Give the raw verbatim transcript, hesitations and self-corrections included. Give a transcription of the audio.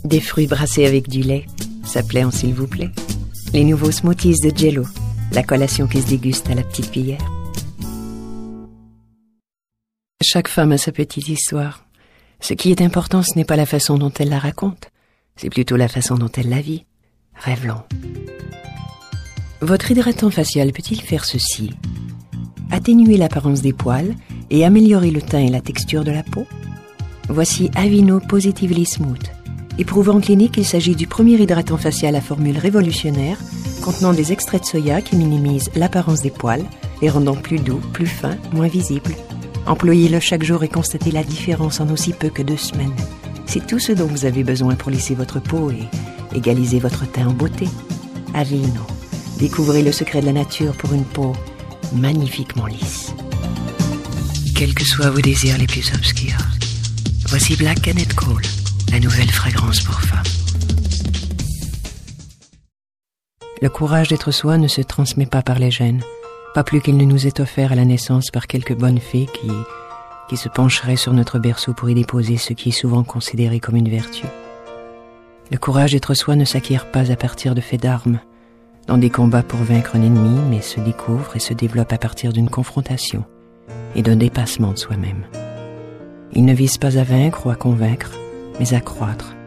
Des fruits brassés avec du lait, ça plaît en s'il vous plaît. Les nouveaux smoothies de Jello, la collation qui se déguste à la petite cuillère. Chaque femme a sa petite histoire. Ce qui est important, ce n'est pas la façon dont elle la raconte, c'est plutôt la façon dont elle la vit. Rêvelons. Votre hydratant facial peut-il faire ceci? Atténuer l'apparence des poils et améliorer le teint et la texture de la peau? Voici Aveeno Positively Smooth. Éprouvé en clinique, il s'agit du premier hydratant facial à formule révolutionnaire contenant des extraits de soya qui minimisent l'apparence des poils, les rendant plus doux, plus fins, moins visibles. Employez-le chaque jour et constatez la différence en aussi peu que deux semaines. C'est tout ce dont vous avez besoin pour lisser votre peau et égaliser votre teint en beauté. Aveeno. Découvrez le secret de la nature pour une peau magnifiquement lisse. Quels que soient vos désirs les plus obscurs, voici Black Canet Cole, la nouvelle fragrance pour femmes. Le courage d'être soi ne se transmet pas par les gènes, pas plus qu'il ne nous est offert à la naissance par quelques bonnes fées qui, qui se pencheraient sur notre berceau pour y déposer ce qui est souvent considéré comme une vertu. Le courage d'être soi ne s'acquiert pas à partir de faits d'armes, dans des combats pour vaincre un ennemi, mais se découvre et se développe à partir d'une confrontation et d'un dépassement de soi-même. Il ne vise pas à vaincre ou à convaincre, mais à croître,